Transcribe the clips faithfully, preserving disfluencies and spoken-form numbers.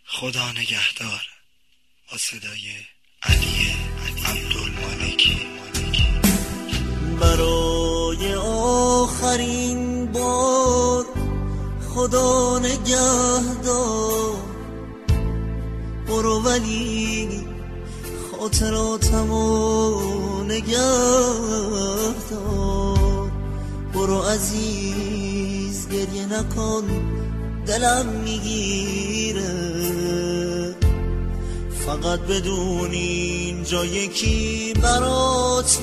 خدا نگهدار. با صدای علی عبدالمالکی. برای آخرین بار خدا نگهدار، برو ولی خاطراتمو نگهدار. برو عزیز گریه نکن، دلم میگیره. فقط بدون اینجا یکی برات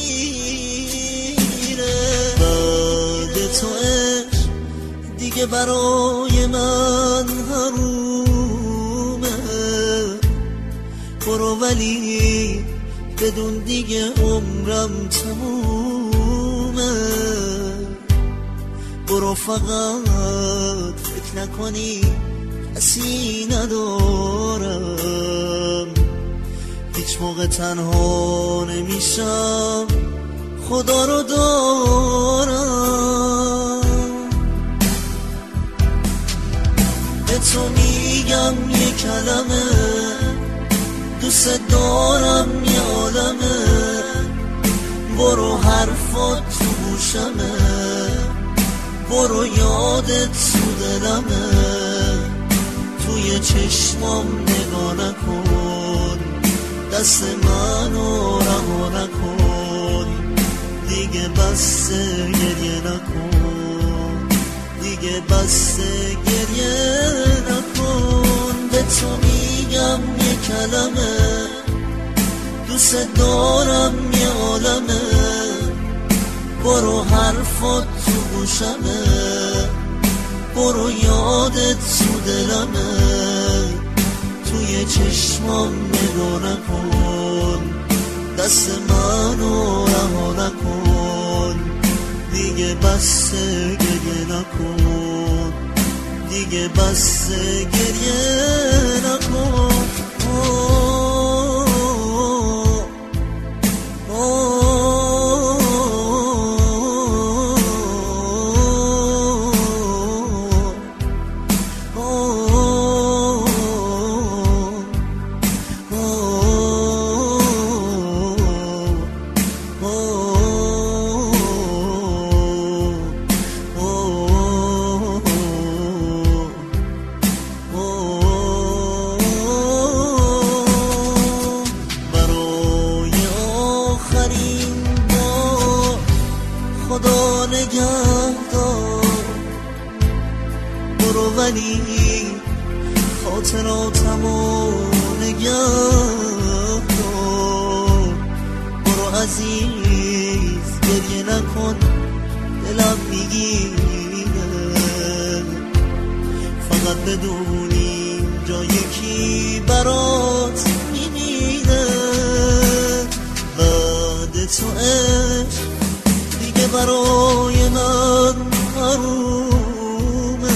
میمیره. بعد تو عشق دیگه برای من حرومه. برو ولی بدون دیگه عمرم تمومه. برو فقط فکر نکنی کسی ندارم. هیچ موقع تنها نمیشم، خدا رو دارم. به تو میگم یه کلمه، دوست دارم یه عالمه. برو حرفات تو گوشمه، برو یادت تو دلمه. توی چشمام نگاه نکن، دست منو رها نکن. دیگه بس گریه نکن، دیگه بس گریه نکن. به تو میگم یه کلمه، دوست دارم یه عالمه. برو حرفات تو گوشمه، برو یادت تو دلمه. توی چشمام نگاه نکن، دست منو رها نکن. دیگه بس گریه نکن، دیگه بس گریه نکن. خدا نگهدار. برو ولی خاطراتمو نگهدار. برو عزیز گریه نکن، دلم میگیره. فقط بدون اینجا یکی برات میمیره. بعد تو عشق برای من حرومه.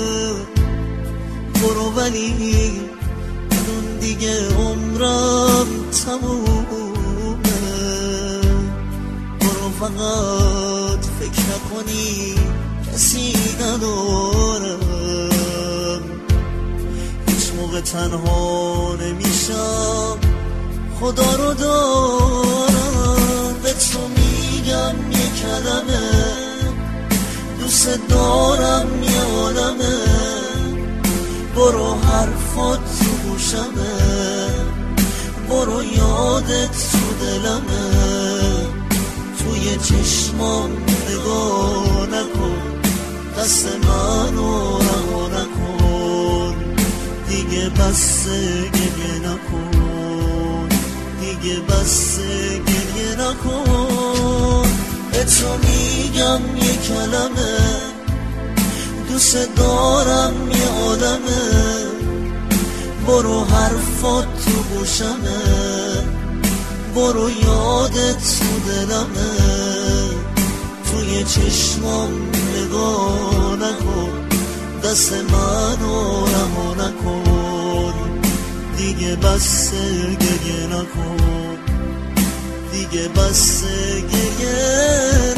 برو ولی بدون دیگه عمرم تمومه. برو فقط فکر نکنی کسی ندارم. هیچ موقع تنها نمیشم، خدا رو دارم. به تو میگم یه کلمه، دوست دارم یه عالمه. برو حرفات تو گوشمه، برو یادت تو دلمه. توی چشمام نگاه نکن، دست منو رها نکن. دیگه بس گریه نکن، دیگه بس گریه نکن. به تو میگم یه کلمه، دوست دارم یه عالمه. برو حرفات تو گوشمه، برو یادت تو دلمه. توی چشمام نگاه نکن، دست منو رها نکن. دیگه بس گریه نکن، دیگه بس گریه